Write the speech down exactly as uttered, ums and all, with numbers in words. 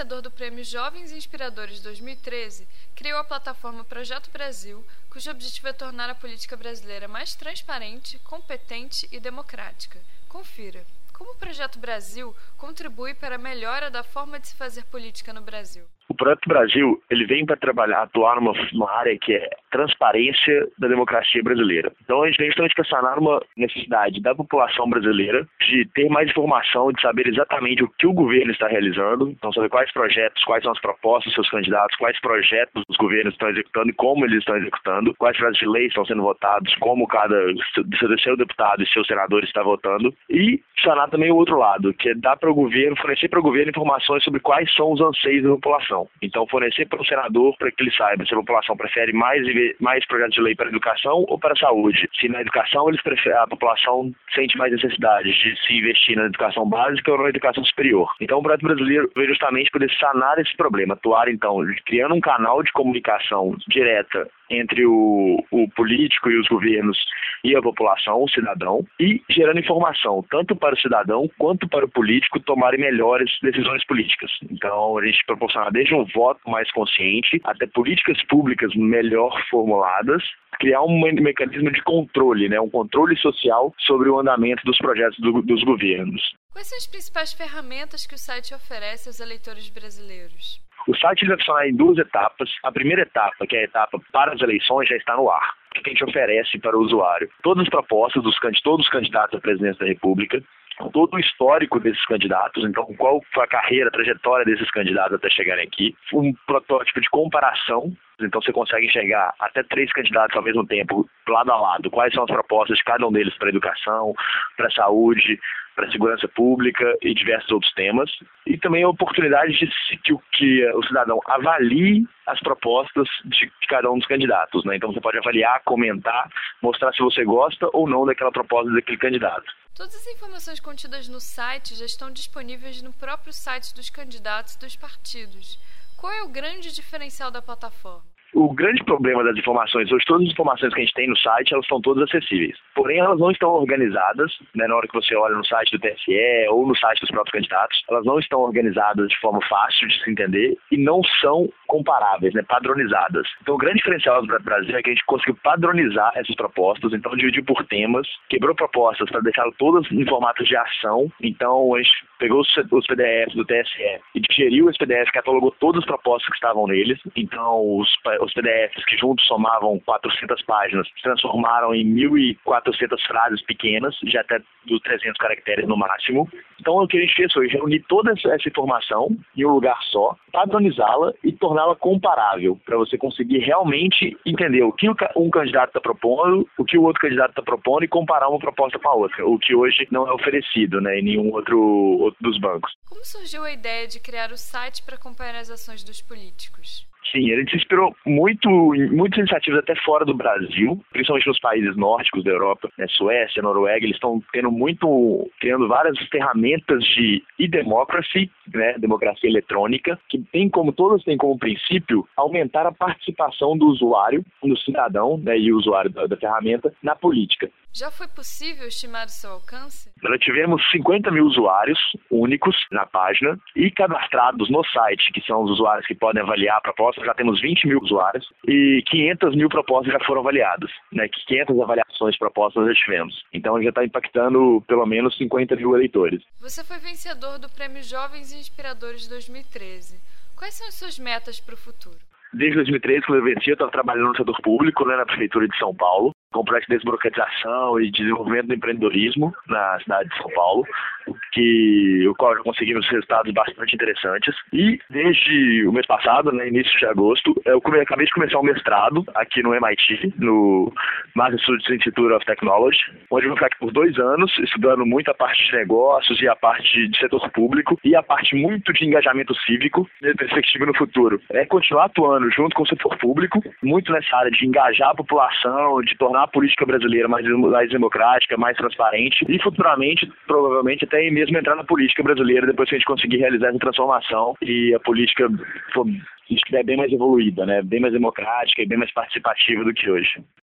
vencedor do Prêmio Jovens Inspiradores dois mil e treze, criou a plataforma Projeto Brasil, cujo objetivo é tornar a política brasileira mais transparente, competente e democrática. Confira. Como o Projeto Brasil contribui para a melhora da forma de se fazer política no Brasil? O Projeto Brasil, ele vem para trabalhar, atuar numa, numa área que é transparência da democracia brasileira. Então a gente vem justamente para sanar uma necessidade da população brasileira de ter mais informação, de saber exatamente o que o governo está realizando, então saber quais projetos, quais são as propostas dos seus candidatos, quais projetos os governos estão executando e como eles estão executando, quais projetos de lei estão sendo votados, como cada seu deputado e seu senador está votando, e sanar também o outro lado, que é dar para o governo, fornecer para o governo informações sobre quais são os anseios da população. Então, fornecer para o senador para que ele saiba se a população prefere mais, mais projetos de lei para a educação ou para a saúde. Se na educação eles preferem, a população sente mais necessidade de se investir na educação básica ou na educação superior. Então, o Projeto Brasileiro veio justamente poder sanar esse problema, atuar, então, criando um canal de comunicação direta entre o, o político e os governos e a população, o cidadão, e gerando informação, tanto para o cidadão quanto para o político tomarem melhores decisões políticas. Então, a gente proporciona desde um voto mais consciente até políticas públicas melhor formuladas, criar um mecanismo de controle, né, um controle social sobre o andamento dos projetos do, dos governos. Quais são as principais ferramentas que o site oferece aos eleitores brasileiros? O site vai funcionar em duas etapas. A primeira etapa, que é a etapa para as eleições, já está no ar. O que a gente oferece para o usuário? Todas as propostas dos todos os candidatos à presidência da República, todo o histórico desses candidatos, então qual foi a carreira, a trajetória desses candidatos até chegarem aqui, um protótipo de comparação, então você consegue enxergar até três candidatos ao mesmo tempo, lado a lado, quais são as propostas de cada um deles para a educação, para a saúde, para a segurança pública e diversos outros temas. E também a oportunidade de que o, que o cidadão avalie as propostas de cada um dos candidatos, né? Então você pode avaliar, comentar, mostrar se você gosta ou não daquela proposta daquele candidato. Todas as informações contidas no site já estão disponíveis no próprio site dos candidatos e dos partidos. Qual é o grande diferencial da plataforma? O grande problema das informações, hoje todas as informações que a gente tem no site, elas são todas acessíveis. Porém, elas não estão organizadas, né, na hora que você olha no site do T S E ou no site dos próprios candidatos, elas não estão organizadas de forma fácil de se entender e não são comparáveis, né, padronizadas. Então, o grande diferencial do Brasil é que a gente conseguiu padronizar essas propostas, então dividir por temas, quebrou propostas para deixá-las todas em formato de ação. Então, a gente pegou os P D Fs do T S E e digeriu esse P D F, catalogou todas as propostas que estavam neles. Então, os os P D Fs que juntos somavam quatrocentas páginas se transformaram em mil e quatrocentas frases pequenas, de até dos trezentos caracteres no máximo. Então o que a gente fez foi reunir toda essa informação em um lugar só, padronizá-la e torná-la comparável, para você conseguir realmente entender o que um candidato está propondo, o que o outro candidato está propondo e comparar uma proposta com a outra, o que hoje não é oferecido, né, em nenhum outro, outro dos bancos. Como surgiu a ideia de criar o site para acompanhar as ações dos políticos? Sim, a gente se inspirou muito em muitas iniciativas até fora do Brasil, principalmente nos países nórdicos da Europa, né, Suécia, Noruega, eles estão tendo muito, criando várias ferramentas de e-democracy, né, democracia eletrônica, que tem como, todas têm como princípio aumentar a participação do usuário, do cidadão, né, e o usuário da, da ferramenta na política. Já foi possível estimar o seu alcance? Nós tivemos cinquenta mil usuários únicos na página e cadastrados no site, que são os usuários que podem avaliar a proposta, já temos vinte mil usuários e quinhentas mil propostas já foram avaliadas, né? quinhentas avaliações propostas já tivemos. Então já está impactando pelo menos cinquenta mil eleitores. Você foi vencedor do Prêmio Jovens Inspiradores dois mil e treze. Quais são as suas metas para o futuro? Desde dois mil e treze, quando eu venci, eu estava trabalhando no setor público, né, na Prefeitura de São Paulo, com projeto de desburocratização e desenvolvimento do empreendedorismo na cidade de São Paulo, que o qual já conseguimos resultados bastante interessantes. E desde o mês passado, né, início de agosto, eu acabei de começar um mestrado aqui no M I T, no Massachusetts Institute of Technology, onde eu vou ficar aqui por dois anos, estudando muito a parte de negócios e a parte de setor público e a parte muito de engajamento cívico e perspectiva no futuro. É continuar atuando junto com o setor público, muito nessa área de engajar a população, de tornar a política brasileira mais, mais democrática, mais transparente e futuramente, provavelmente, até mesmo entrar na política brasileira depois que a gente conseguir realizar essa transformação e a política for, estiver bem mais evoluída, né, bem mais democrática e bem mais participativa do que hoje.